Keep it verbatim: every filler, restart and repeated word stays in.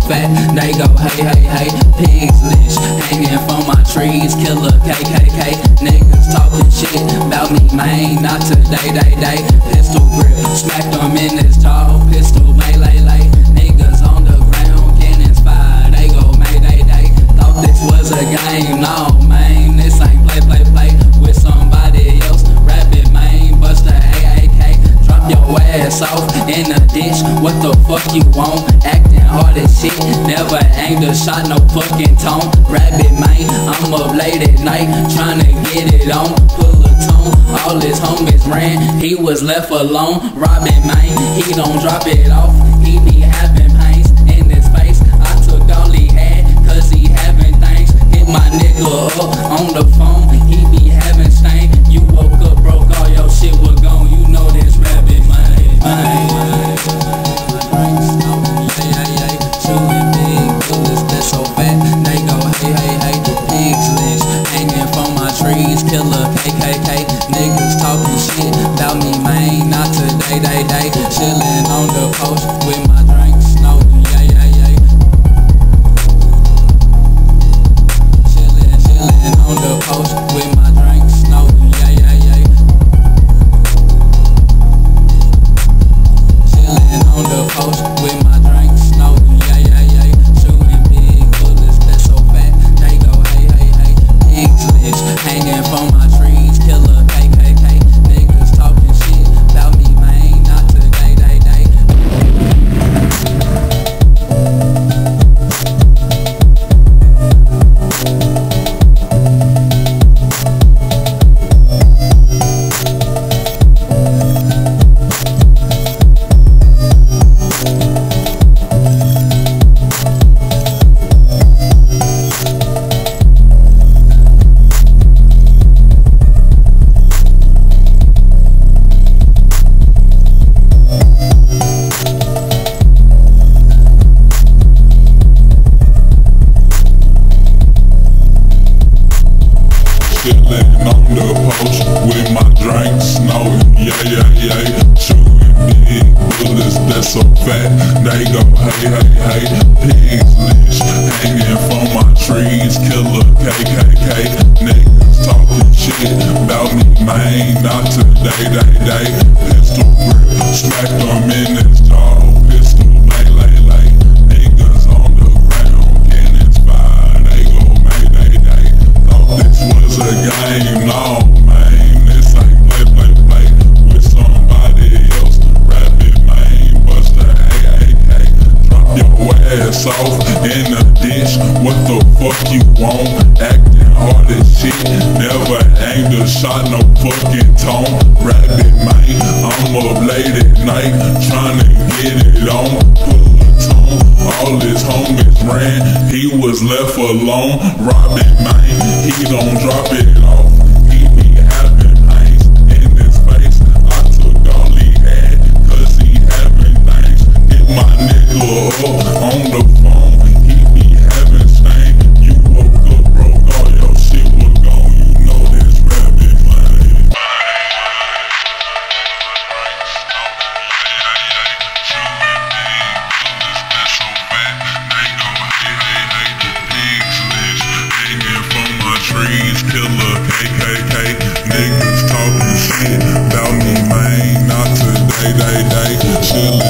fat. They go hey hey hey, pigs lynch, hanging from my trees, killer K K K. Niggas talking shit about me, man, not today, day, day. Pistol grip, smack them in his jaw, pistol melee, lay. Niggas on the ground, cannons fire, they go mayday, day. Thought this was a game, no, man, this ain't play, play, play with somebody else. Rabbit, man, bust a A A K, drop your ass off in the ditch. What the fuck you want? Acting hard as shit, never aimed a shot, no fucking tone. Rabbit, man, I'm up late at night, tryna get it on. Pull a tone, all his homies ran, he was left alone. Robbing, man, he don't drop it off, he be having pains in his face. I took all he had, cause he having things. Hit my nigga up on the phone, he be having stain. You woke up broke, all your shit was gone, you know this rabbit, man, man. Shooting big bullets that's so fat, they go hey hey hey. Pigs lynch, hanging from my trees, killer K K K. Niggas talking shit about me, man, not today, day, day. Chillin' on the post with my drink, snow, yeah, yeah, yeah. Chillin', chillin' on the post with my drink, snow, yeah, yeah, yeah. Chillin' on the post with my drink, snow, yeah, yeah, yeah. Shooting big bullets that's so fat, they go hey, hey, hey. Pigs lynch, hanging from my trees, killer K K K. Niggas talking shit about me, man, not today, day, day. Chillin' on the post with my drink, snowing, yeah, yeah, yeah. Shooting big bullets that's so fat, they go hey, hey, hey. Pigs lynch, hanging from my trees, killer K K K. Niggas talking shit about me, man, not today, day, day. Pistol grip, smack them in his jaw, pistol lay, lay, lay. Niggas on the ground, cannons fire, they go mayday, day. Thought this was a game, no, man, this ain't play, play, play with somebody else. Rabbit, man, bust a A A K, drop your ass off in the ditch. What the fuck you want? Acting hard as shit, never aimed a shot, no fucking tone. Rabbit, man, I'm up late at night, tryna get it on. Pull a tone, all his homies ran, he was left alone. Robbing, man, he don't drop it off, he be having pains in his face. I took all he had, cause he having things. Hit my nigga up on the phone, he be having stain. You woke up broke, all your shit was gone, you know this rabbit, man. Trees, killer K K K. Niggas talking shit about me, man, not today, day, day. Chillin'